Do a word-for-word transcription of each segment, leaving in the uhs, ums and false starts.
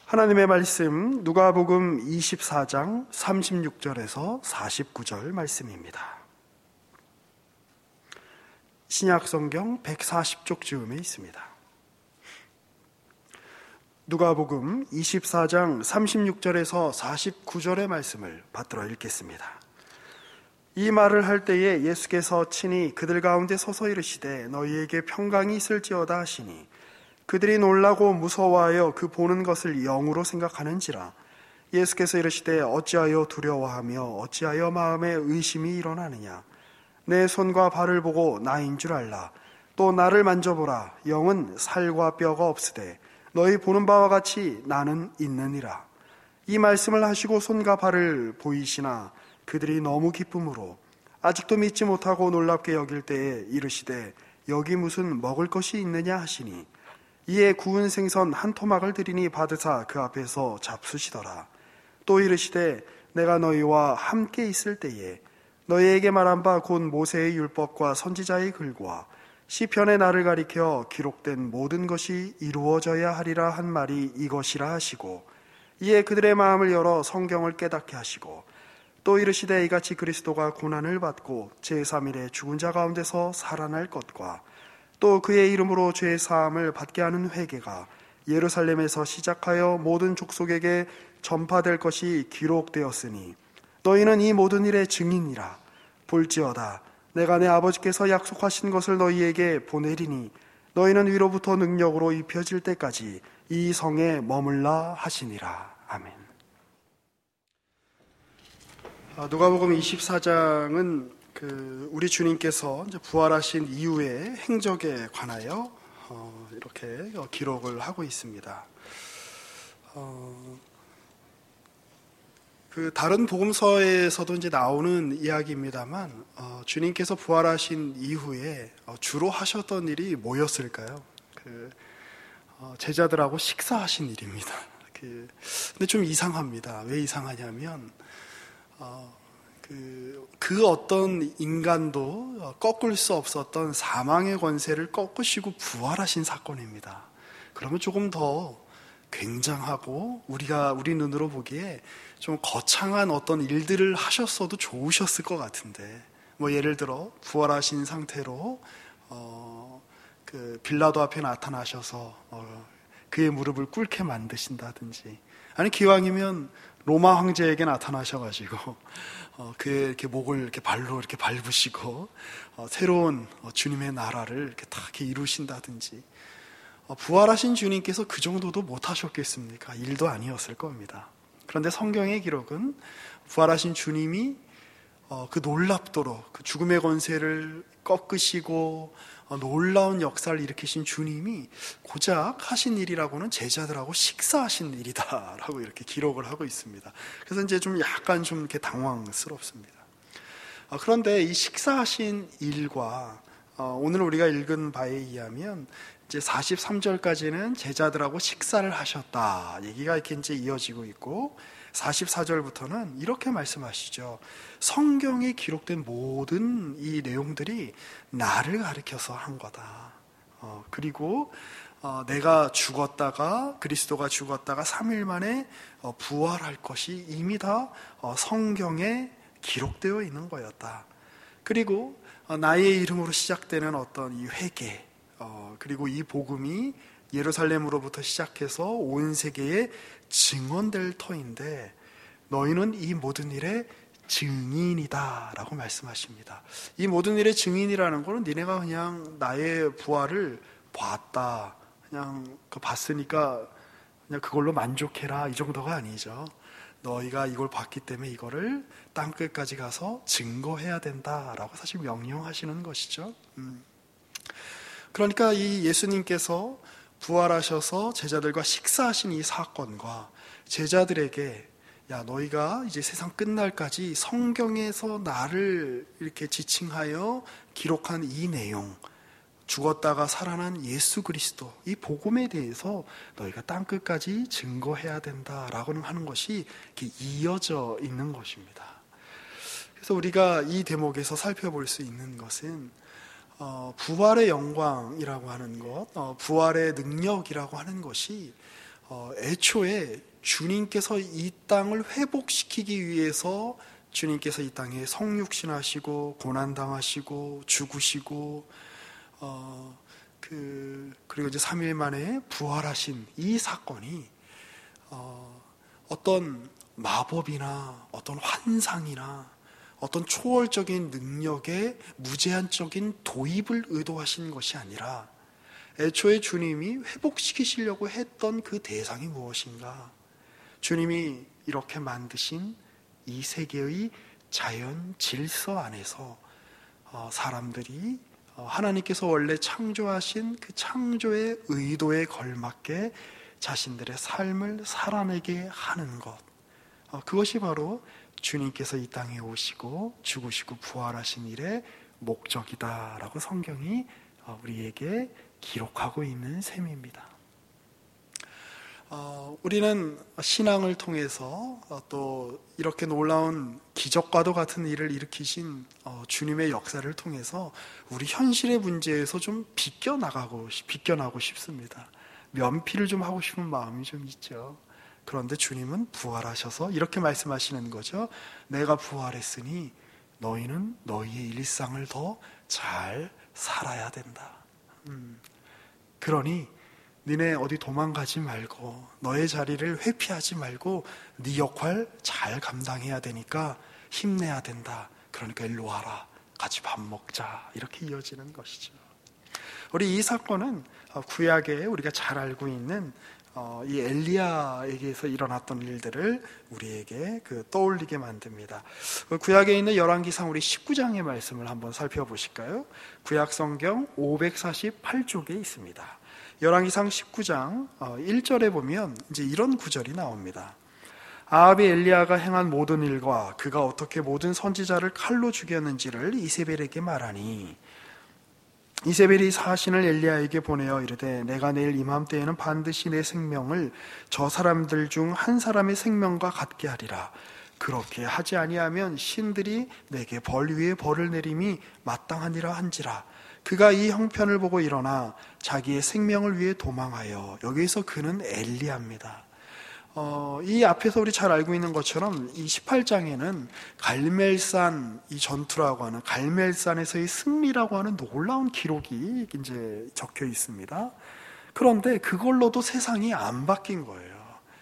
하나님의 말씀 누가복음 이십사 장 삼십육 절에서 사십구 절 말씀입니다. 신약성경 백사십 쪽 즈음에 있습니다. 누가복음 이십사 장 삼십육 절에서 사십구 절의 말씀을 받들어 읽겠습니다. 이 말을 할 때에 예수께서 친히 그들 가운데 서서 이르시되 너희에게 평강이 있을지어다 하시니 그들이 놀라고 무서워하여 그 보는 것을 영으로 생각하는지라. 예수께서 이르시되 어찌하여 두려워하며 어찌하여 마음에 의심이 일어나느냐. 내 손과 발을 보고 나인 줄 알라. 또 나를 만져보라. 영은 살과 뼈가 없으되 너희 보는 바와 같이 나는 있느니라. 이 말씀을 하시고 손과 발을 보이시나 그들이 너무 기쁨으로 아직도 믿지 못하고 놀랍게 여길 때에 이르시되 여기 무슨 먹을 것이 있느냐 하시니 이에 구운 생선 한 토막을 드리니 받으사 그 앞에서 잡수시더라. 또 이르시되 내가 너희와 함께 있을 때에 너희에게 말한 바 곧 모세의 율법과 선지자의 글과 시편의 나를 가리켜 기록된 모든 것이 이루어져야 하리라 한 말이 이것이라 하시고 이에 그들의 마음을 열어 성경을 깨닫게 하시고 또 이르시되 이같이 그리스도가 고난을 받고 제삼 일에 죽은 자 가운데서 살아날 것과 또 그의 이름으로 죄 사함을 받게 하는 회개가 예루살렘에서 시작하여 모든 족속에게 전파될 것이 기록되었으니 너희는 이 모든 일의 증인이라. 볼지어다 내가 내 아버지께서 약속하신 것을 너희에게 보내리니 너희는 위로부터 능력으로 입혀질 때까지 이 성에 머물라 하시니라. 아멘. 누가복음 이십사 장은 그 우리 주님께서 이제 부활하신 이후의 행적에 관하여 어 이렇게 기록을 하고 있습니다. 어 그 다른 복음서에서도 이제 나오는 이야기입니다만 어 주님께서 부활하신 이후에 어 주로 하셨던 일이 뭐였을까요? 그 어 제자들하고 식사하신 일입니다. 그 근데 좀 이상합니다. 왜 이상하냐면 어 그, 그 어떤 인간도 꺾을 수 없었던 사망의 권세를 꺾으시고 부활하신 사건입니다. 그러면 조금 더 굉장하고 우리가 우리 눈으로 보기에 좀 거창한 어떤 일들을 하셨어도 좋으셨을 것 같은데, 뭐 예를 들어 부활하신 상태로 어, 그 빌라도 앞에 나타나셔서 어, 그의 무릎을 꿇게 만드신다든지, 아니 기왕이면 로마 황제에게 나타나셔가지고 어, 그의 이렇게 목을 이렇게 발로 이렇게 밟으시고 어, 새로운 어, 주님의 나라를 이렇게 다 이렇게 이루신다든지, 어, 부활하신 주님께서 그 정도도 못 하셨겠습니까? 일도 아니었을 겁니다. 그런데 성경의 기록은 부활하신 주님이 어, 그 놀랍도록 그 죽음의 권세를 꺾으시고 어, 놀라운 역사를 일으키신 주님이 고작 하신 일이라고는 제자들하고 식사하신 일이다라고 이렇게 기록을 하고 있습니다. 그래서 이제 좀 약간 좀 이렇게 당황스럽습니다. 어, 그런데 이 식사하신 일과 어, 오늘 우리가 읽은 바에 의하면 이제 사십삼 절까지는 제자들하고 식사를 하셨다 얘기가 이렇게 이제 이어지고 있고, 사십사 절부터는 이렇게 말씀하시죠. 성경에 기록된 모든 이 내용들이 나를 가리켜서 한 거다. 어, 그리고 어, 내가 죽었다가 그리스도가 죽었다가 삼 일 만에 어, 부활할 것이 이미 다 어, 성경에 기록되어 있는 거였다. 그리고 어, 나의 이름으로 시작되는 어떤 이 회개, 어, 그리고 이 복음이 예루살렘으로부터 시작해서 온 세계에 증언될 터인데 너희는 이 모든 일의 증인이다 라고 말씀하십니다. 이 모든 일의 증인이라는 거는 니네가 그냥 나의 부활을 봤다, 그냥 그 봤으니까 그냥 그걸로 만족해라, 이 정도가 아니죠. 너희가 이걸 봤기 때문에 이거를 땅끝까지 가서 증거해야 된다라고 사실 명령하시는 것이죠. 음. 그러니까 이 예수님께서 부활하셔서 제자들과 식사하신 이 사건과 제자들에게 야, 너희가 이제 세상 끝날까지 성경에서 나를 이렇게 지칭하여 기록한 이 내용, 죽었다가 살아난 예수 그리스도, 이 복음에 대해서 너희가 땅끝까지 증거해야 된다라고 하는 것이 이렇게 이어져 있는 것입니다. 그래서 우리가 이 대목에서 살펴볼 수 있는 것은 어, 부활의 영광이라고 하는 것, 어, 부활의 능력이라고 하는 것이 어, 애초에 주님께서 이 땅을 회복시키기 위해서 주님께서 이 땅에 성육신하시고 고난당하시고 죽으시고 어, 그, 그리고 이제 삼 일 만에 부활하신 이 사건이 어, 어떤 마법이나 어떤 환상이나 어떤 초월적인 능력의 무제한적인 도입을 의도하신 것이 아니라 애초에 주님이 회복시키시려고 했던 그 대상이 무엇인가? 주님이 이렇게 만드신 이 세계의 자연 질서 안에서 사람들이 하나님께서 원래 창조하신 그 창조의 의도에 걸맞게 자신들의 삶을 살아내게 하는 것, 그것이 바로 주님께서 이 땅에 오시고 죽으시고 부활하신 일의 목적이다라고 성경이 우리에게 기록하고 있는 셈입니다. 어, 우리는 신앙을 통해서 어, 또 이렇게 놀라운 기적과도 같은 일을 일으키신 어, 주님의 역사를 통해서 우리 현실의 문제에서 좀 비껴나가고, 비껴나고 싶습니다. 면피를 좀 하고 싶은 마음이 좀 있죠. 그런데 주님은 부활하셔서 이렇게 말씀하시는 거죠. 내가 부활했으니 너희는 너희의 일상을 더 잘 살아야 된다. 음, 그러니 니네 어디 도망가지 말고 너의 자리를 회피하지 말고 네 역할 잘 감당해야 되니까 힘내야 된다. 그러니까 일로 와라. 같이 밥 먹자. 이렇게 이어지는 것이죠. 우리 이 사건은 구약에 우리가 잘 알고 있는 이 엘리야에게서 일어났던 일들을 우리에게 그 떠올리게 만듭니다. 구약에 있는 열왕기상 우리 십구 장의 말씀을 한번 살펴보실까요? 구약 성경 오백사십팔 쪽에 있습니다. 열왕기상 십구 장 일 절에 보면 이제 이런 구절이 나옵니다. 아합이 엘리야가 행한 모든 일과 그가 어떻게 모든 선지자를 칼로 죽였는지를 이세벨에게 말하니 이세벨이 사신을 엘리야에게 보내어 이르되 내가 내일 이맘때에는 반드시 내 생명을 저 사람들 중 한 사람의 생명과 같게 하리라. 그렇게 하지 아니하면 신들이 내게 벌 위에 벌을 내림이 마땅하니라 한지라. 그가 이 형편을 보고 일어나 자기의 생명을 위해 도망하여, 여기에서 그는 엘리야입니다. 어, 이 앞에서 우리 잘 알고 있는 것처럼 이 십팔 장에는 갈멜산 이 전투라고 하는 갈멜산에서의 승리라고 하는 놀라운 기록이 이제 적혀 있습니다. 그런데 그걸로도 세상이 안 바뀐 거예요.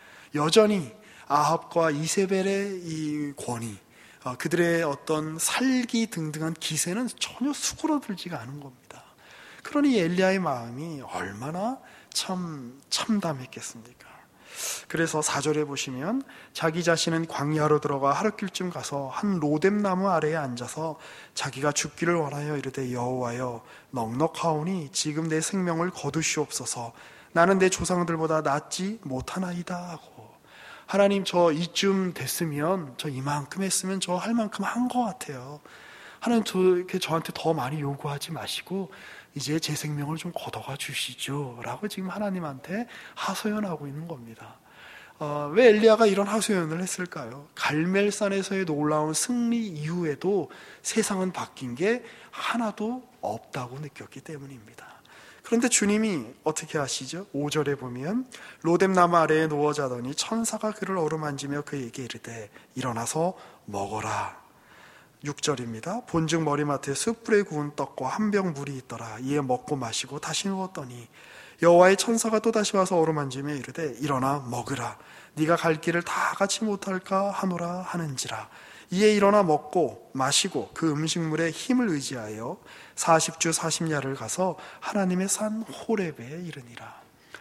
여전히 아합과 이세벨의 이 권위, 어, 그들의 어떤 살기 등등한 기세는 전혀 수그러들지가 않은 겁니다. 그러니 엘리야의 마음이 얼마나 참 참담했겠습니까? 그래서 사 절에 보시면 자기 자신은 광야로 들어가 하룻길쯤 가서 한 로뎀나무 아래에 앉아서 자기가 죽기를 원하여 이르되 여호와여 넉넉하오니 지금 내 생명을 거두시옵소서. 나는 내 조상들보다 낫지 못하나이다 하고, 하나님 저 이쯤 됐으면 저 이만큼 했으면 저 할 만큼 한 것 같아요. 하나님 저 이렇게 저한테 더 많이 요구하지 마시고 이제 제 생명을 좀 걷어가 주시죠 라고 지금 하나님한테 하소연하고 있는 겁니다. 어, 왜 엘리야가 이런 하소연을 했을까요? 갈멜산에서의 놀라운 승리 이후에도 세상은 바뀐 게 하나도 없다고 느꼈기 때문입니다. 그런데 주님이 어떻게 하시죠? 오 절에 보면 로뎀나무 아래에 누워 자더니 천사가 그를 어루만지며 그에게 이르되 일어나서 먹어라. 육 절입니다. 본즉 머리맡에 숯불에 구운 떡과 한 병 물이 있더라. 이에 먹고 마시고 다시 누웠더니 여호와의 천사가 또 다시 와서 어루만지며 이르되 일어나 먹으라. 네가 갈 길을 다 같이 못할까 하노라 하는지라. 이에 일어나 먹고 마시고 그 음식물에 힘을 의지하여 사십 주 사십 야를 가서 하나님의 산 호렙에 이르니라.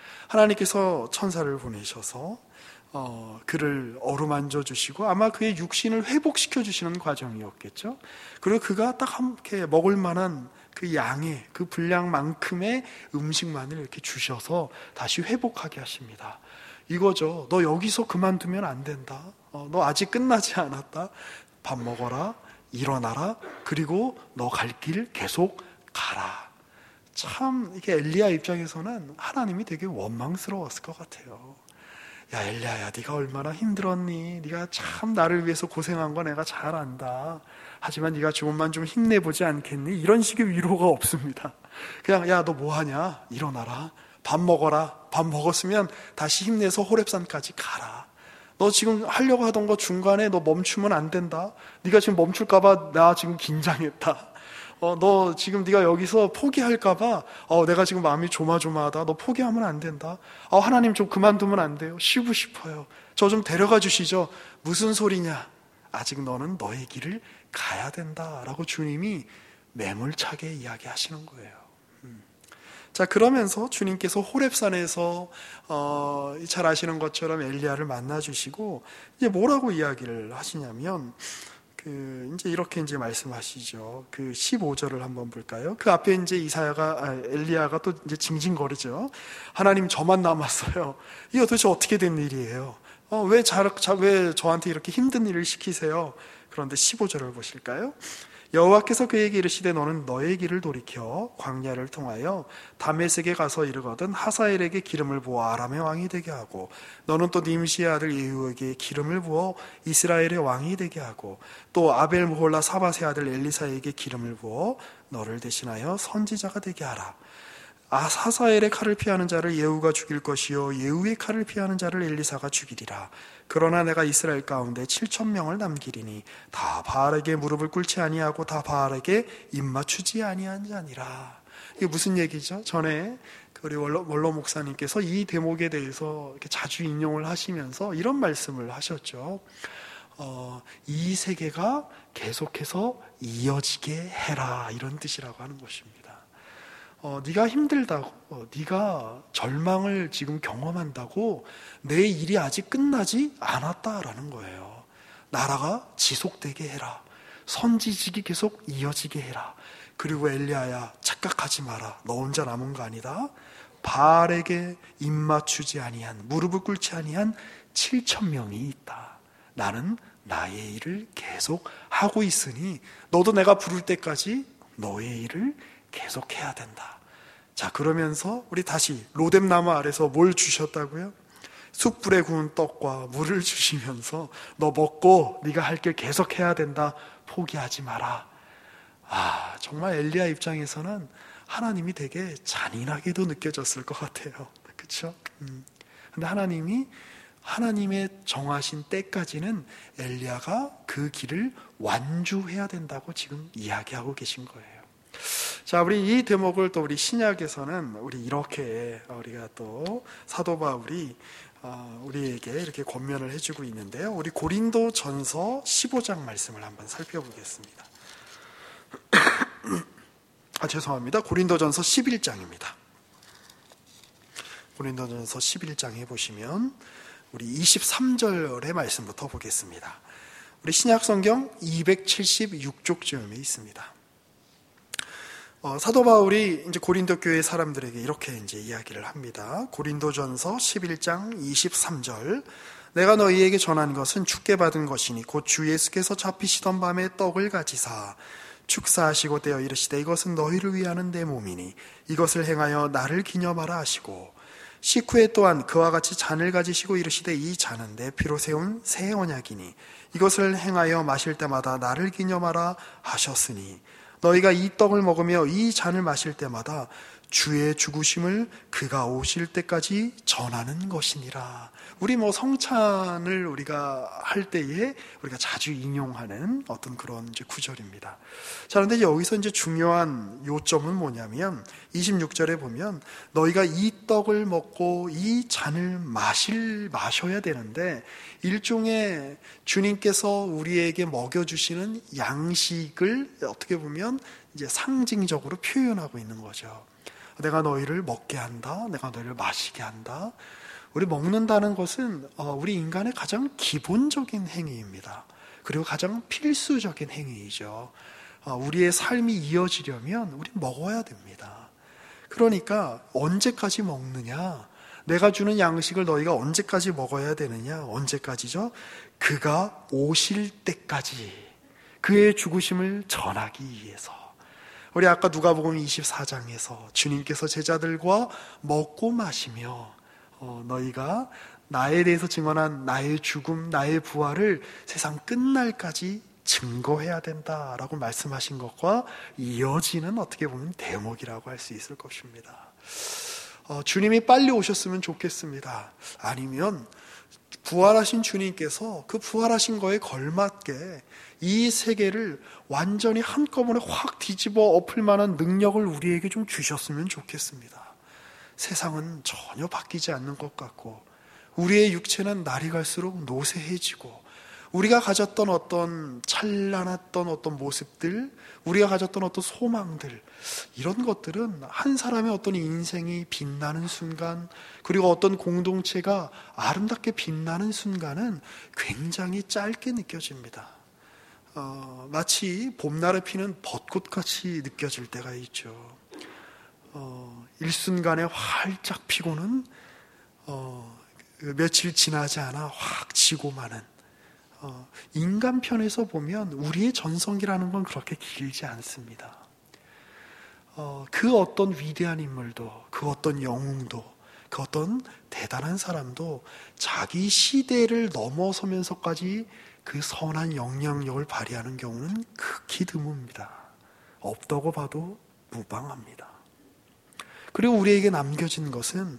하나님께서 천사를 보내셔서 어, 그를 어루만져 주시고 아마 그의 육신을 회복시켜 주시는 과정이었겠죠. 그리고 그가 딱 함께 먹을 만한 그 양의 그 분량만큼의 음식만을 이렇게 주셔서 다시 회복하게 하십니다. 이거죠. 너 여기서 그만두면 안 된다. 어, 너 아직 끝나지 않았다. 밥 먹어라. 일어나라. 그리고 너 갈 길 계속 가라. 참 이게 엘리야 입장에서는 하나님이 되게 원망스러웠을 것 같아요. 야 엘리야야, 네가 얼마나 힘들었니? 네가 참 나를 위해서 고생한 거 내가 잘 안다. 하지만 네가 조금만 좀 힘내보지 않겠니? 이런 식의 위로가 없습니다. 그냥 야 너 뭐하냐? 일어나라. 밥 먹어라. 밥 먹었으면 다시 힘내서 호렙산까지 가라. 너 지금 하려고 하던 거 중간에 너 멈추면 안 된다. 네가 지금 멈출까봐 나 지금 긴장했다. 어, 너 지금 네가 여기서 포기할까봐 어, 내가 지금 마음이 조마조마하다. 너 포기하면 안 된다. 어, 하나님 좀 그만두면 안 돼요. 쉬고 싶어요. 저 좀 데려가 주시죠. 무슨 소리냐. 아직 너는 너의 길을 가야 된다라고 주님이 매몰차게 이야기하시는 거예요. 음. 자, 그러면서 주님께서 호렙산에서 어, 잘 아시는 것처럼 엘리야를 만나 주시고 이제 뭐라고 이야기를 하시냐면 그 이제 이렇게 이제 말씀하시죠. 그 십오 절을 한번 볼까요? 그 앞에 이제 이사야가 아, 엘리야가 또 이제 징징거리죠. 하나님 저만 남았어요. 이게 도대체 어떻게 된 일이에요? 어, 왜, 자, 자, 왜 저한테 이렇게 힘든 일을 시키세요? 그런데 십오 절을 보실까요? 여호와께서 그에게 이르시되 너는 너의 길을 돌이켜 광야를 통하여 다메섹에 가서 이르거든 하사엘에게 기름을 부어 아람의 왕이 되게 하고 너는 또 님시의 아들 예후에게 기름을 부어 이스라엘의 왕이 되게 하고 또 아벨 모홀라 사밧의 아들 엘리사에게 기름을 부어 너를 대신하여 선지자가 되게 하라. 아, 하사엘의 칼을 피하는 자를 예후가 죽일 것이요 예후의 칼을 피하는 자를 엘리사가 죽이리라. 그러나 내가 이스라엘 가운데 칠천 명을 남기리니 다 바알에게 무릎을 꿇지 아니하고 다 바알에게 입맞추지 아니한 자니라. 이게 무슨 얘기죠? 전에 우리 원로, 원로 목사님께서 이 대목에 대해서 이렇게 자주 인용을 하시면서 이런 말씀을 하셨죠. 어, 이 세계가 계속해서 이어지게 해라, 이런 뜻이라고 하는 것입니다. 어, 네가 힘들다고, 어, 네가 절망을 지금 경험한다고 내 일이 아직 끝나지 않았다라는 거예요. 나라가 지속되게 해라. 선지직이 계속 이어지게 해라. 그리고 엘리야야, 착각하지 마라. 너 혼자 남은 거 아니다. 바알에게 입맞추지 아니한, 무릎을 꿇지 아니한 칠천 명이 있다. 나는 나의 일을 계속 하고 있으니 너도 내가 부를 때까지 너의 일을 계속해야 된다. 자, 그러면서 우리 다시 로뎀나무 아래서 뭘 주셨다고요? 숯불에 구운 떡과 물을 주시면서 너 먹고 네가 할 길 계속해야 된다. 포기하지 마라. 아, 정말 엘리야 입장에서는 하나님이 되게 잔인하게도 느껴졌을 것 같아요. 그렇죠? 음. 근데 하나님이 하나님의 정하신 때까지는 엘리야가 그 길을 완주해야 된다고 지금 이야기하고 계신 거예요. 자, 우리 이 대목을 또 우리 신약에서는 우리 이렇게 우리가 또 사도 바울이 우리에게 이렇게 권면을 해주고 있는데요. 우리 고린도 전서 십오 장 말씀을 한번 살펴보겠습니다. 아, 죄송합니다. 고린도 전서 십일 장입니다. 고린도 전서 십일 장에 보시면 우리 이십삼 절의 말씀부터 보겠습니다. 우리 신약 성경 이백칠십육 쪽쯤에 있습니다. 어, 사도 바울이 이제 고린도 교회 사람들에게 이렇게 이제 이야기를 합니다. 고린도전서 십일 장 이십삼 절. 내가 너희에게 전한 것은 주께 받은 것이니 곧 주 예수께서 잡히시던 밤에 떡을 가지사 축사하시고 떼어 이르시되 이것은 너희를 위하는 내 몸이니 이것을 행하여 나를 기념하라 하시고 식후에 또한 그와 같이 잔을 가지시고 이르시되 이 잔은 내 피로 세운 새 언약이니 이것을 행하여 마실 때마다 나를 기념하라 하셨으니 너희가 이 떡을 먹으며 이 잔을 마실 때마다 주의 죽으심을 그가 오실 때까지 전하는 것이니라. 우리 뭐 성찬을 우리가 할 때에 우리가 자주 인용하는 어떤 그런 이제 구절입니다. 자, 그런데 여기서 이제 중요한 요점은 뭐냐면 이십육 절에 보면 너희가 이 떡을 먹고 이 잔을 마실 마셔야 되는데 일종의 주님께서 우리에게 먹여주시는 양식을 어떻게 보면 이제 상징적으로 표현하고 있는 거죠. 내가 너희를 먹게 한다. 내가 너희를 마시게 한다. 우리 먹는다는 것은 우리 인간의 가장 기본적인 행위입니다. 그리고 가장 필수적인 행위이죠. 우리의 삶이 이어지려면 우리 먹어야 됩니다. 그러니까 언제까지 먹느냐? 내가 주는 양식을 너희가 언제까지 먹어야 되느냐? 언제까지죠? 그가 오실 때까지 그의 죽으심을 전하기 위해서. 우리 아까 누가복음 이십사 장에서 주님께서 제자들과 먹고 마시며 어, 너희가 나에 대해서 증언한 나의 죽음, 나의 부활을 세상 끝날까지 증거해야 된다라고 말씀하신 것과 이어지는 어떻게 보면 대목이라고 할 수 있을 것입니다. 어, 주님이 빨리 오셨으면 좋겠습니다. 아니면 부활하신 주님께서 그 부활하신 거에 걸맞게 이 세계를 완전히 한꺼번에 확 뒤집어 엎을 만한 능력을 우리에게 좀 주셨으면 좋겠습니다. 세상은 전혀 바뀌지 않는 것 같고, 우리의 육체는 날이 갈수록 노쇠해지고, 우리가 가졌던 어떤 찬란했던 어떤 모습들, 우리가 가졌던 어떤 소망들, 이런 것들은 한 사람의 어떤 인생이 빛나는 순간, 그리고 어떤 공동체가 아름답게 빛나는 순간은 굉장히 짧게 느껴집니다. 어, 마치 봄날에 피는 벚꽃같이 느껴질 때가 있죠. 어, 일순간에 활짝 피고는 어, 며칠 지나지 않아 확 지고 마는, 어, 인간 편에서 보면 우리의 전성기라는 건 그렇게 길지 않습니다. 어, 그 어떤 위대한 인물도, 그 어떤 영웅도, 그 어떤 대단한 사람도 자기 시대를 넘어서면서까지 그 선한 영향력을 발휘하는 경우는 극히 드뭅니다. 없다고 봐도 무방합니다. 그리고 우리에게 남겨진 것은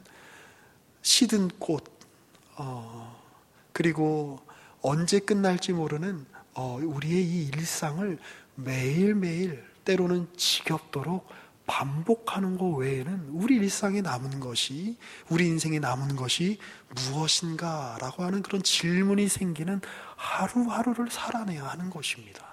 시든 꽃, 어, 그리고 언제 끝날지 모르는 어, 우리의 이 일상을 매일매일 때로는 지겹도록 반복하는 것 외에는 우리 일상에 남은 것이, 우리 인생에 남은 것이 무엇인가 라고 하는 그런 질문이 생기는 하루하루를 살아내야 하는 것입니다.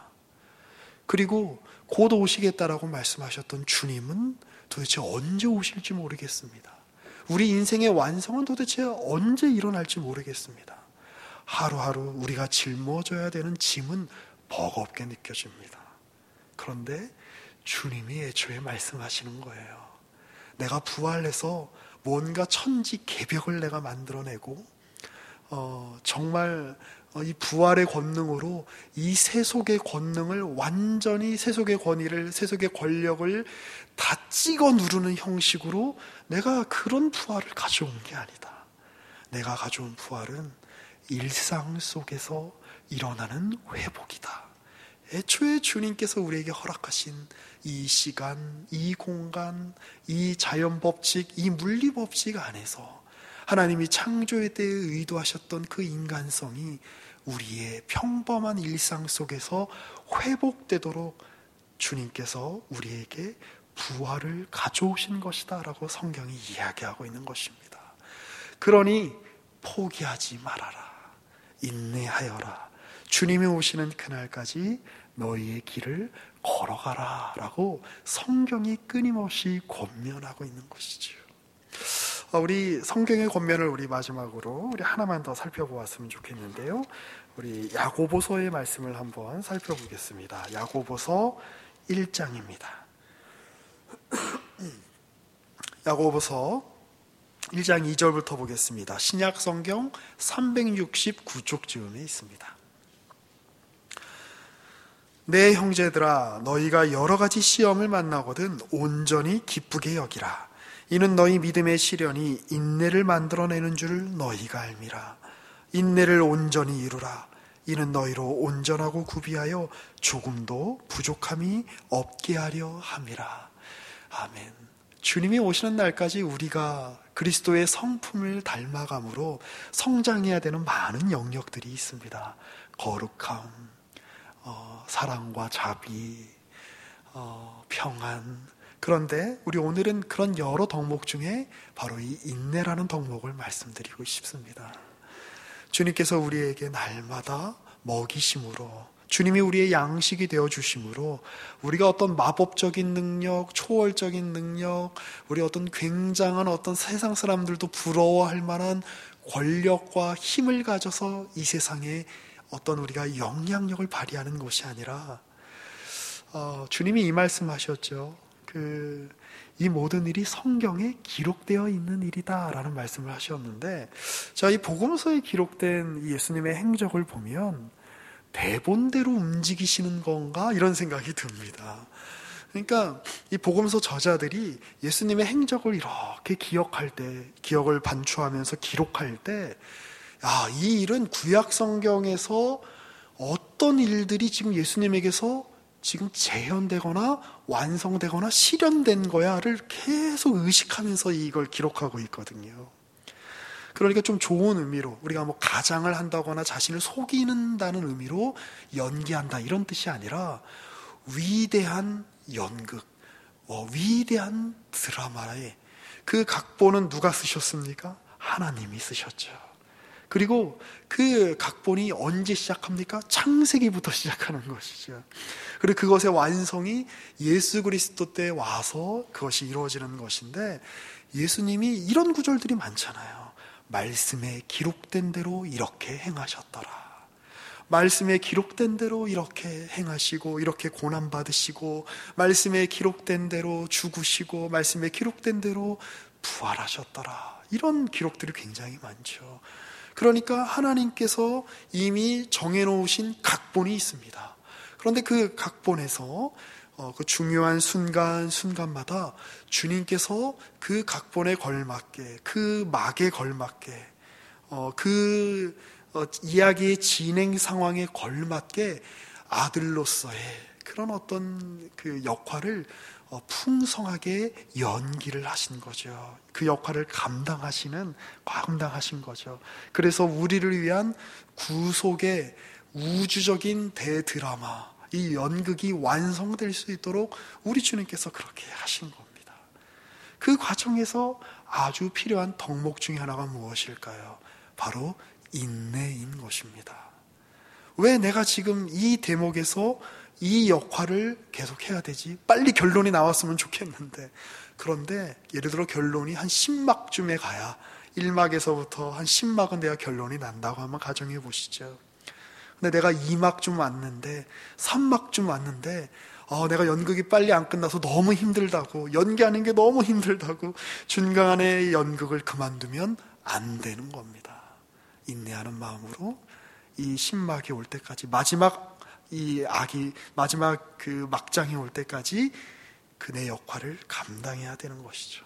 그리고 곧 오시겠다라고 말씀하셨던 주님은 도대체 언제 오실지 모르겠습니다. 우리 인생의 완성은 도대체 언제 일어날지 모르겠습니다. 하루하루 우리가 짊어져야 되는 짐은 버겁게 느껴집니다. 그런데 주님이 애초에 말씀하시는 거예요. 내가 부활해서 뭔가 천지 개벽을 내가 만들어내고 어, 정말 이 부활의 권능으로 이 세속의 권능을 완전히, 세속의 권위를, 세속의 권력을 다 찍어 누르는 형식으로 내가 그런 부활을 가져온 게 아니다. 내가 가져온 부활은 일상 속에서 일어나는 회복이다. 애초에 주님께서 우리에게 허락하신 이 시간, 이 공간, 이 자연 법칙, 이 물리 법칙 안에서 하나님이 창조의 때에 의도하셨던 그 인간성이 우리의 평범한 일상 속에서 회복되도록 주님께서 우리에게 부활을 가져오신 것이다 라고 성경이 이야기하고 있는 것입니다. 그러니 포기하지 말아라. 인내하여라. 주님이 오시는 그날까지 너희의 길을 걸어가라 라고 성경이 끊임없이 권면하고 있는 것이죠. 우리 성경의 권면을 우리 마지막으로 우리 하나만 더 살펴보았으면 좋겠는데요. 우리 야고보서의 말씀을 한번 살펴보겠습니다. 야고보서 일 장입니다. 야고보서 일 장 이 절부터 보겠습니다. 신약 성경 삼백육십구 쪽 즈음에 있습니다. 내 형제들아, 너희가 여러 가지 시험을 만나거든 온전히 기쁘게 여기라. 이는 너희 믿음의 시련이 인내를 만들어내는 줄 너희가 알미라. 인내를 온전히 이루라. 이는 너희로 온전하고 구비하여 조금도 부족함이 없게 하려 함이라. 아멘. 주님이 오시는 날까지 우리가 그리스도의 성품을 닮아감으로 성장해야 되는 많은 영역들이 있습니다. 거룩함, 어, 사랑과 자비, 어, 평안. 그런데 우리 오늘은 그런 여러 덕목 중에 바로 이 인내라는 덕목을 말씀드리고 싶습니다. 주님께서 우리에게 날마다 먹이심으로, 주님이 우리의 양식이 되어주심으로 우리가 어떤 마법적인 능력, 초월적인 능력, 우리 어떤 굉장한 어떤 세상 사람들도 부러워할 만한 권력과 힘을 가져서 이 세상에 어떤 우리가 영향력을 발휘하는 것이 아니라 어, 주님이 이 말씀하셨죠. 그, 이 모든 일이 성경에 기록되어 있는 일이다 라는 말씀을 하셨는데, 자, 이 복음서에 기록된 예수님의 행적을 보면 대본대로 움직이시는 건가 이런 생각이 듭니다. 그러니까 이 복음서 저자들이 예수님의 행적을 이렇게 기억할 때, 기억을 반추하면서 기록할 때, 야, 이 일은 구약 성경에서 어떤 일들이 지금 예수님에게서 지금 재현되거나 완성되거나 실현된 거야를 계속 의식하면서 이걸 기록하고 있거든요. 그러니까 좀 좋은 의미로, 우리가 뭐 가장을 한다거나 자신을 속이는다는 의미로 연기한다 이런 뜻이 아니라 위대한 연극, 어, 위대한 드라마에 그 각본은 누가 쓰셨습니까? 하나님이 쓰셨죠. 그리고 그 각본이 언제 시작합니까? 창세기부터 시작하는 것이죠. 그리고 그것의 완성이 예수 그리스도 때 와서 그것이 이루어지는 것인데, 예수님이 이런 구절들이 많잖아요. 말씀에 기록된 대로 이렇게 행하셨더라. 말씀에 기록된 대로 이렇게 행하시고, 이렇게 고난받으시고, 말씀에 기록된 대로 죽으시고, 말씀에 기록된 대로 부활하셨더라. 이런 기록들이 굉장히 많죠. 그러니까 하나님께서 이미 정해놓으신 각본이 있습니다. 그런데 그 각본에서 어, 그 중요한 순간 순간마다 주님께서 그 각본에 걸맞게, 그 막에 걸맞게, 어, 그 어, 이야기의 진행 상황에 걸맞게 아들로서의 그런 어떤 그 역할을 어, 풍성하게 연기를 하신 거죠. 그 역할을 감당하시는, 감당하신 거죠. 그래서 우리를 위한 구속의 우주적인 대드라마, 이 연극이 완성될 수 있도록 우리 주님께서 그렇게 하신 겁니다. 그 과정에서 아주 필요한 덕목 중에 하나가 무엇일까요? 바로 인내인 것입니다. 왜 내가 지금 이 대목에서 이 역할을 계속 해야 되지? 빨리 결론이 나왔으면 좋겠는데. 그런데 예를 들어 결론이 한 십 막쯤에 가야, 일 막에서부터 한 십 막은 내가 결론이 난다고 한번 가정해 보시죠. 근데 내가 이 막쯤 왔는데, 삼 막쯤 왔는데, 어, 내가 연극이 빨리 안 끝나서 너무 힘들다고, 연기하는 게 너무 힘들다고 중간에 연극을 그만두면 안 되는 겁니다. 인내하는 마음으로 이 십 막이 올 때까지, 마지막 이 악이, 마지막 그 막장이 올 때까지 그 내 역할을 감당해야 되는 것이죠.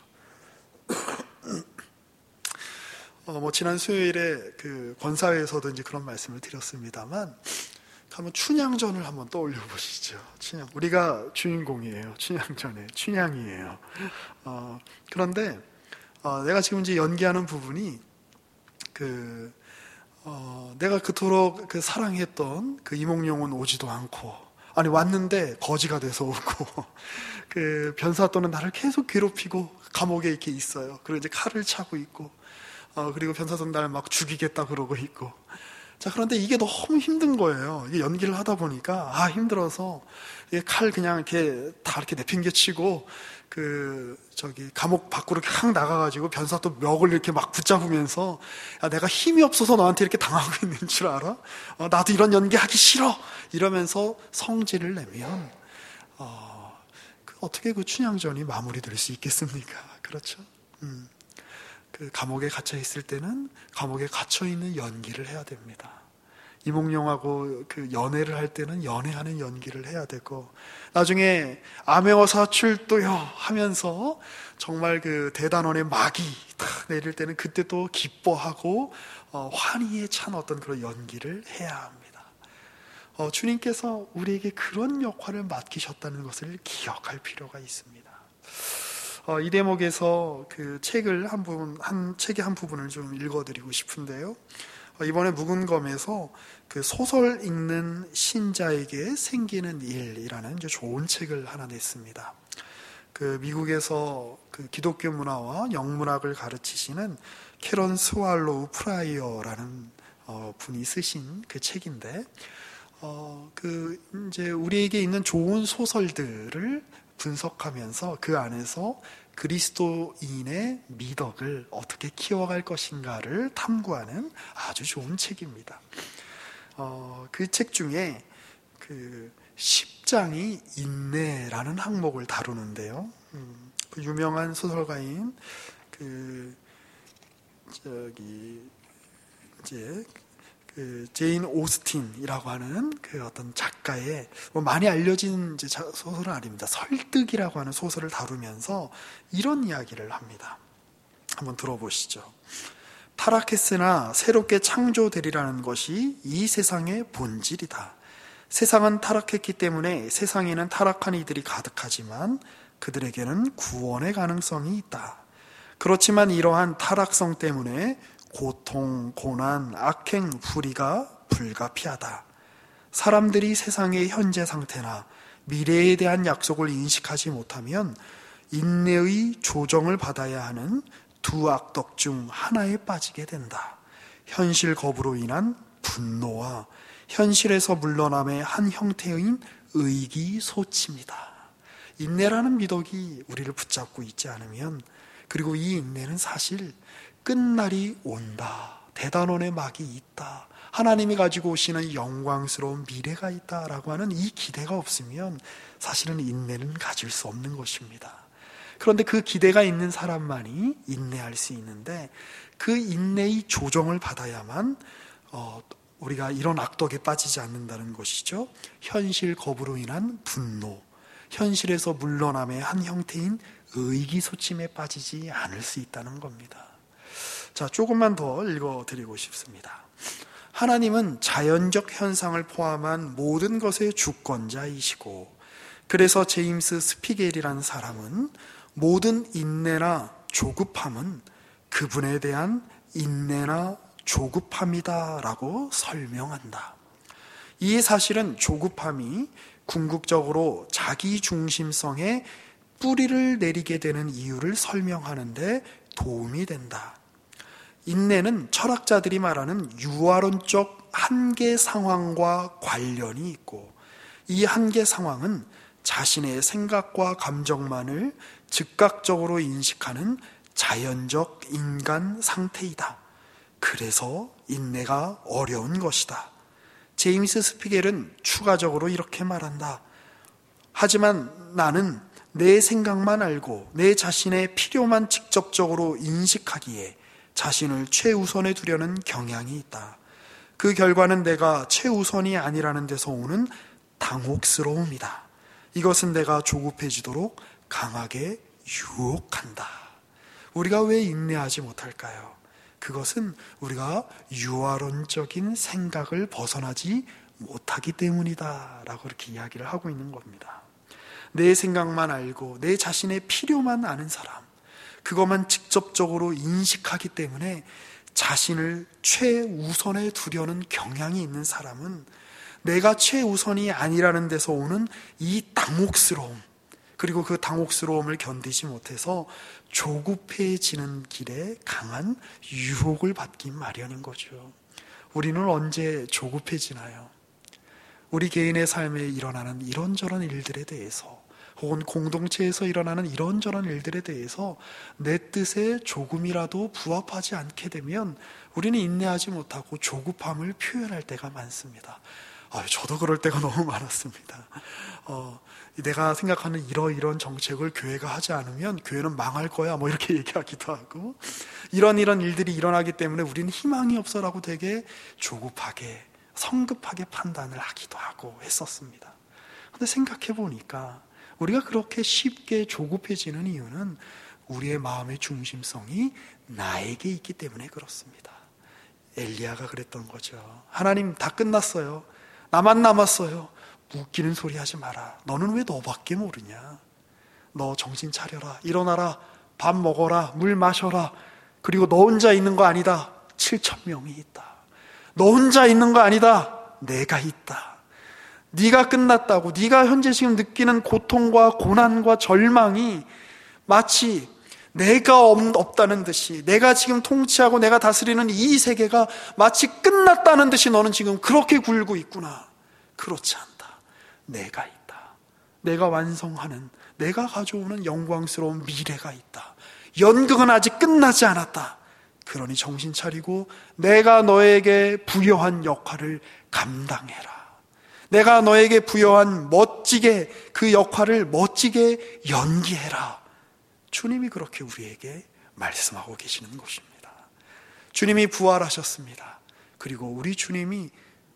어, 뭐 지난 수요일에 그 권사회에서도 이제 그런 말씀을 드렸습니다만, 한번 춘향전을 한번 떠올려 보시죠. 춘향, 우리가 주인공이에요. 춘향전에 춘향이에요. 어, 그런데 어, 내가 지금 이제 연기하는 부분이 그 어, 내가 그토록 그 사랑했던 그 이몽룡은 오지도 않고, 아니 왔는데 거지가 돼서 오고, 그 변사또는 나를 계속 괴롭히고 감옥에 이렇게 있어요. 그리고 이제 칼을 차고 있고, 어, 그리고 변사또는 나를 막 죽이겠다 그러고 있고. 자, 그런데 이게 너무 힘든 거예요. 이게 연기를 하다 보니까 아 힘들어서 이게 칼 그냥 이렇게 다 이렇게 내팽개치고 그 저기 감옥 밖으로 확 나가가지고 변사또 멱을 이렇게 막 붙잡으면서, 야, 내가 힘이 없어서 너한테 이렇게 당하고 있는 줄 알아? 어, 나도 이런 연기 하기 싫어! 이러면서 성질을 내면 어, 그 어떻게 그 춘향전이 마무리될 수 있겠습니까? 그렇죠? 음. 그 감옥에 갇혀 있을 때는 감옥에 갇혀 있는 연기를 해야 됩니다. 이몽룡하고 그 연애를 할 때는 연애하는 연기를 해야 되고, 나중에 암행어사 출도요 하면서 정말 그 대단원의 막이 탁 내릴 때는 그때 또 기뻐하고 어, 환희에 찬 어떤 그런 연기를 해야 합니다. 어, 주님께서 우리에게 그런 역할을 맡기셨다는 것을 기억할 필요가 있습니다. 어, 이 대목에서 그 책을 한 부분, 한 책의 한 부분을 좀 읽어드리고 싶은데요. 어, 이번에 묵은검에서 그 소설 읽는 신자에게 생기는 일이라는 이제 좋은 책을 하나 냈습니다. 그 미국에서 그 기독교 문화와 영문학을 가르치시는 캐런 스왈로우 프라이어라는 어, 분이 쓰신 그 책인데, 어, 그 이제 우리에게 있는 좋은 소설들을 분석하면서 그 안에서 그리스도인의 미덕을 어떻게 키워갈 것인가를 탐구하는 아주 좋은 책입니다. 어, 그 책 중에 그 십 장이 인내라는 항목을 다루는데요. 음, 그 유명한 소설가인 그 저기 이제 그 제인 오스틴이라고 하는 그 어떤 작가의 뭐 많이 알려진 이제 소설은 아닙니다. 설득이라고 하는 소설을 다루면서 이런 이야기를 합니다. 한번 들어보시죠. 타락했으나 새롭게 창조되리라는 것이 이 세상의 본질이다. 세상은 타락했기 때문에 세상에는 타락한 이들이 가득하지만 그들에게는 구원의 가능성이 있다. 그렇지만 이러한 타락성 때문에 고통, 고난, 악행, 불의가 불가피하다. 사람들이 세상의 현재 상태나 미래에 대한 약속을 인식하지 못하면 인내의 조정을 받아야 하는 두 악덕 중 하나에 빠지게 된다. 현실 거부로 인한 분노와 현실에서 물러남의 한 형태인 의기소침이다. 인내라는 미덕이 우리를 붙잡고 있지 않으면, 그리고 이 인내는 사실 끝날이 온다, 대단원의 막이 있다, 하나님이 가지고 오시는 영광스러운 미래가 있다라고 하는 이 기대가 없으면 사실은 인내는 가질 수 없는 것입니다. 그런데 그 기대가 있는 사람만이 인내할 수 있는데, 그 인내의 조정을 받아야만 어, 우리가 이런 악덕에 빠지지 않는다는 것이죠. 현실 거부로 인한 분노, 현실에서 물러남의 한 형태인 의기소침에 빠지지 않을 수 있다는 겁니다. 자, 조금만 더 읽어드리고 싶습니다. 하나님은 자연적 현상을 포함한 모든 것의 주권자이시고, 그래서 제임스 스피겔이라는 사람은 모든 인내나 조급함은 그분에 대한 인내나 조급함이다 라고 설명한다. 이 사실은 조급함이 궁극적으로 자기 중심성에 뿌리를 내리게 되는 이유를 설명하는데 도움이 된다. 인내는 철학자들이 말하는 유아론적 한계 상황과 관련이 있고, 이 한계 상황은 자신의 생각과 감정만을 즉각적으로 인식하는 자연적 인간 상태이다. 그래서 인내가 어려운 것이다. 제임스 스피겔은 추가적으로 이렇게 말한다. 하지만 나는 내 생각만 알고 내 자신의 필요만 직접적으로 인식하기에 자신을 최우선에 두려는 경향이 있다. 그 결과는 내가 최우선이 아니라는 데서 오는 당혹스러움이다. 이것은 내가 조급해지도록 강하게 유혹한다. 우리가 왜 인내하지 못할까요? 그것은 우리가 유아론적인 생각을 벗어나지 못하기 때문이다 라고 이렇게 이야기를 하고 있는 겁니다. 내 생각만 알고 내 자신의 필요만 아는 사람, 그것만 직접적으로 인식하기 때문에 자신을 최우선에 두려는 경향이 있는 사람은 내가 최우선이 아니라는 데서 오는 이 당혹스러움, 그리고 그 당혹스러움을 견디지 못해서 조급해지는 길에 강한 유혹을 받기 마련인 거죠. 우리는 언제 조급해지나요? 우리 개인의 삶에 일어나는 이런저런 일들에 대해서, 혹은 공동체에서 일어나는 이런저런 일들에 대해서 내 뜻에 조금이라도 부합하지 않게 되면 우리는 인내하지 못하고 조급함을 표현할 때가 많습니다. 아, 저도 그럴 때가 너무 많았습니다. 어, 내가 생각하는 이러이런 정책을 교회가 하지 않으면 교회는 망할 거야, 뭐 이렇게 얘기하기도 하고, 이런 이런 일들이 일어나기 때문에 우리는 희망이 없어라고 되게 조급하게, 성급하게 판단을 하기도 하고 했었습니다. 그런데 생각해 보니까 우리가 그렇게 쉽게 조급해지는 이유는 우리의 마음의 중심성이 나에게 있기 때문에 그렇습니다. 엘리야가 그랬던 거죠. 하나님, 다 끝났어요. 나만 남았어요. 웃기는 소리 하지 마라. 너는 왜 너밖에 모르냐? 너 정신 차려라. 일어나라. 밥 먹어라. 물 마셔라. 그리고 너 혼자 있는 거 아니다. 칠천 명이 있다. 너 혼자 있는 거 아니다. 내가 있다. 네가 끝났다고, 네가 현재 지금 느끼는 고통과 고난과 절망이 마치 내가 없다는 듯이, 내가 지금 통치하고 내가 다스리는 이 세계가 마치 끝났다는 듯이 너는 지금 그렇게 굴고 있구나. 그렇지 않다. 내가 있다. 내가 완성하는, 내가 가져오는 영광스러운 미래가 있다. 연극은 아직 끝나지 않았다. 그러니 정신 차리고 내가 너에게 부여한 역할을 감당해라. 내가 너에게 부여한 멋지게, 그 역할을 멋지게 연기해라. 주님이 그렇게 우리에게 말씀하고 계시는 것입니다. 주님이 부활하셨습니다. 그리고 우리 주님이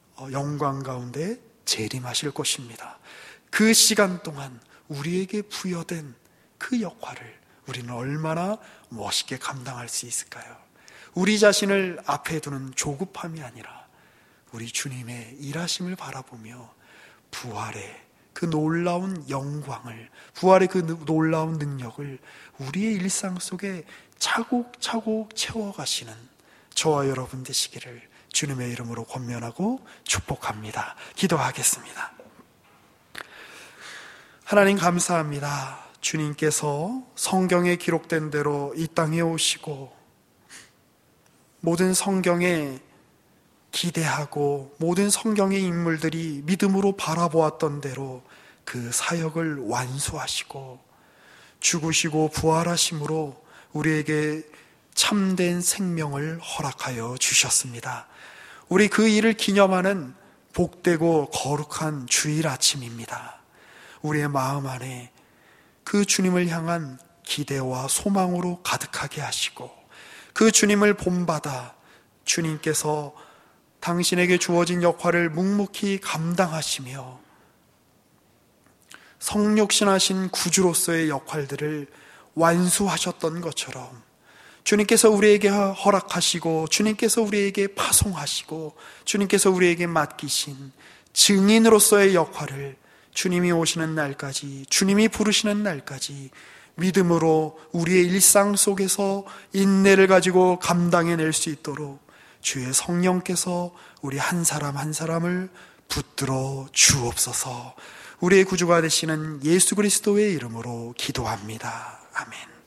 영광 가운데 재림하실 것입니다. 그 시간 동안 우리에게 부여된 그 역할을 우리는 얼마나 멋있게 감당할 수 있을까요? 우리 자신을 앞에 두는 조급함이 아니라 우리 주님의 일하심을 바라보며 부활의 그 놀라운 영광을, 부활의 그 놀라운 능력을 우리의 일상 속에 차곡차곡 채워가시는 저와 여러분 되시기를 주님의 이름으로 권면하고 축복합니다. 기도하겠습니다. 하나님 감사합니다. 주님께서 성경에 기록된 대로 이 땅에 오시고 모든 성경에 기대하고 모든 성경의 인물들이 믿음으로 바라보았던 대로 그 사역을 완수하시고 죽으시고 부활하심으로 우리에게 참된 생명을 허락하여 주셨습니다. 우리 그 일을 기념하는 복되고 거룩한 주일 아침입니다. 우리의 마음 안에 그 주님을 향한 기대와 소망으로 가득하게 하시고 그 주님을 본받아 주님께서 당신에게 주어진 역할을 묵묵히 감당하시며 성육신하신 구주로서의 역할들을 완수하셨던 것처럼 주님께서 우리에게 허락하시고 주님께서 우리에게 파송하시고 주님께서 우리에게 맡기신 증인으로서의 역할을 주님이 오시는 날까지, 주님이 부르시는 날까지 믿음으로 우리의 일상 속에서 인내를 가지고 감당해낼 수 있도록 주의 성령께서 우리 한 사람 한 사람을 붙들어 주옵소서. 우리의 구주가 되시는 예수 그리스도의 이름으로 기도합니다. 아멘.